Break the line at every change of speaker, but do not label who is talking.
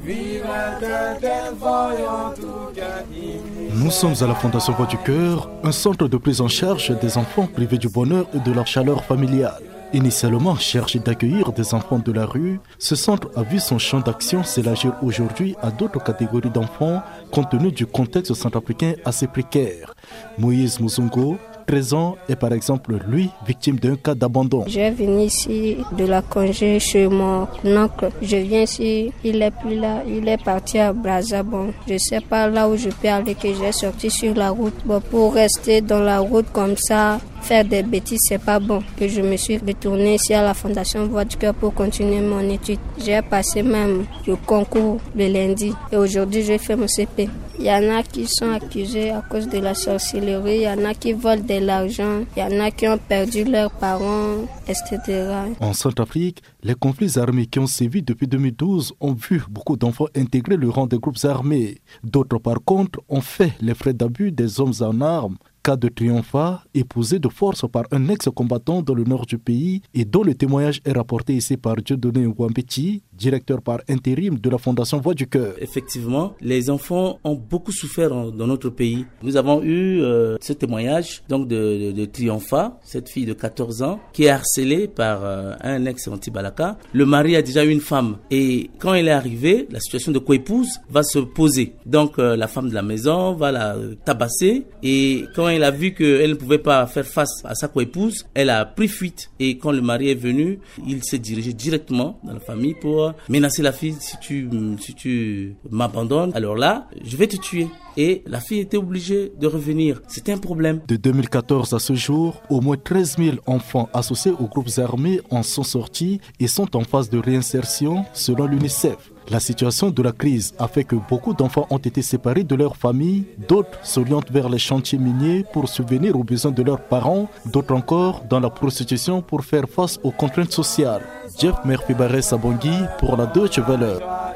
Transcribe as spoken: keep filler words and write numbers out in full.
Nous sommes à la Fondation Voix du Cœur, un centre de prise en charge des enfants privés du bonheur et de leur chaleur familiale. Initialement chargé d'accueillir des enfants de la rue, ce centre a vu son champ d'action s'élargir aujourd'hui à d'autres catégories d'enfants compte tenu du contexte centrafricain assez précaire. Moïse Muzungo, treize ans, est par exemple, lui, victime d'un cas d'abandon.
Je venu ici de la congé chez mon oncle. Je viens ici, il n'est plus là, il est parti à Brazzaville. Je ne sais pas là où je peux aller, que j'ai sorti sur la route. Bon, pour rester dans la route comme ça, faire des bêtises, c'est pas bon. Que je me suis retournée ici à la Fondation Voix du Cœur pour continuer mon étude. J'ai passé même le concours le lundi et aujourd'hui je fais mon C P. Il y en a qui sont accusés à cause de la sorcellerie, il y en a qui volent de l'argent, il y en a qui ont perdu leurs parents, et cetera.
En Centrafrique, les conflits armés qui ont sévi depuis deux mille douze ont vu beaucoup d'enfants intégrer le rang des groupes armés. D'autres, par contre, ont fait les frais d'abus des hommes en armes. Cas de Triomfa, épousé de force par un ex-combattant dans le nord du pays et dont le témoignage est rapporté ici par Dieudonné Wambeti, directeur par intérim de la Fondation Voix du Cœur.
Effectivement, les enfants ont beaucoup souffert dans notre pays. Nous avons eu euh, ce témoignage donc de, de, de Triomfa, cette fille de quatorze ans, qui est harcelée par euh, un ex-anti-Balaka. Le mari a déjà eu une femme et quand elle est arrivée, la situation de coépouse va se poser. Donc euh, la femme de la maison va la tabasser et quand elle a vu qu'elle ne pouvait pas faire face à sa coépouse, elle a pris fuite. Et quand le mari est venu, il s'est dirigé directement dans la famille pour menacer la fille. Si tu, si tu m'abandonnes, alors là, je vais te tuer. Et la fille était obligée de revenir. C'était un problème.
De deux mille quatorze à ce jour, au moins treize mille enfants associés aux groupes armés en sont sortis et sont en phase de réinsertion selon l'UNICEF. La situation de la crise a fait que beaucoup d'enfants ont été séparés de leur famille, d'autres s'orientent vers les chantiers miniers pour subvenir aux besoins de leurs parents, d'autres encore dans la prostitution pour faire face aux contraintes sociales. Jeff Murphy Barré Sabongui pour la Deutsche Welle.